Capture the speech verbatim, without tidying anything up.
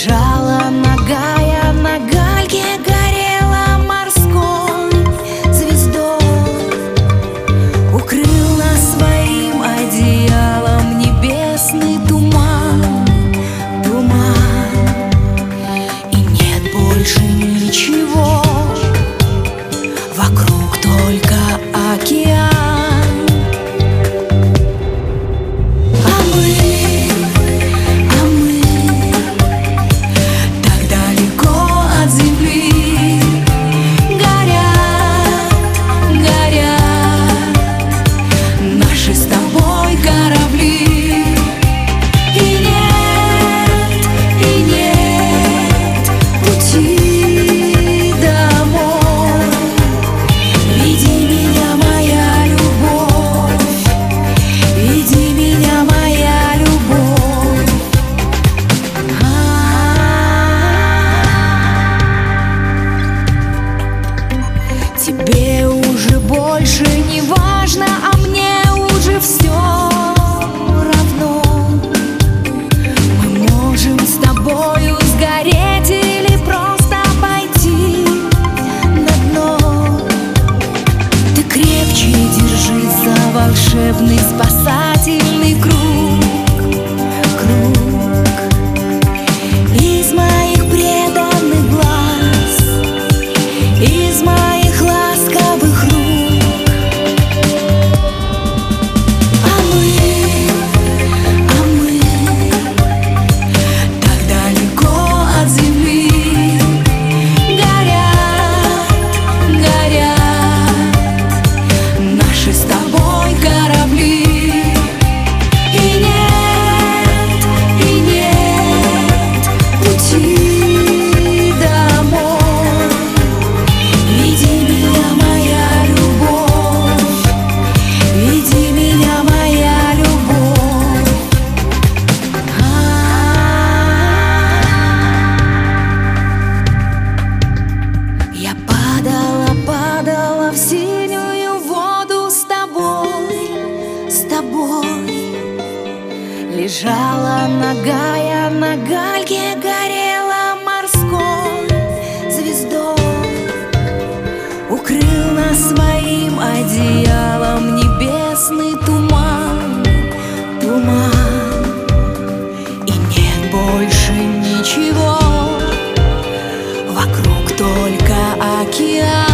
Лежала нагая на гальке, горела морской звездой. Укрыл нас своим одеялом небесный туман, туман. И нет больше ничего, вокруг только океан. Тебе уже больше не важно, а мне уже все равно. Мы можем с тобою сгореть или просто пойти на дно. Ты крепче держись за волшебный спасательный круг, круг. Из моих преданных глаз, из моих лежала нагая на гальке, горела морской звездой. Укрыл нас своим одеялом небесный туман, туман. И нет больше ничего, вокруг только океан.